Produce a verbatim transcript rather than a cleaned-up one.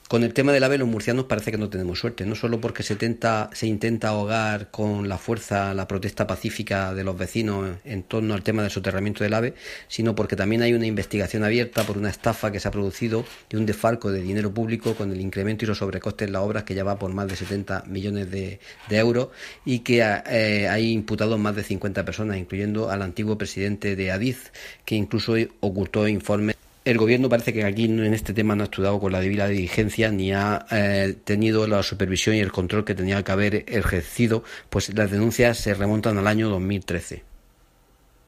Con el tema del AVE los murcianos parece que no tenemos suerte, no solo porque se, tenta, se intenta ahogar con la fuerza la protesta pacífica de los vecinos en torno al tema del soterramiento del AVE, sino porque también hay una investigación abierta por una estafa que se ha producido y un desfalco de dinero público con el incremento y los sobrecostes en las obras que ya va por más de setenta millones de, de euros y que eh, hay imputados más de cincuenta personas, incluyendo al antiguo presidente de Adif, que incluso ocultó informes. El gobierno parece que aquí en este tema no ha actuado con la debida diligencia ni ha eh, tenido la supervisión y el control que tenía que haber ejercido, pues las denuncias se remontan al año dos mil trece.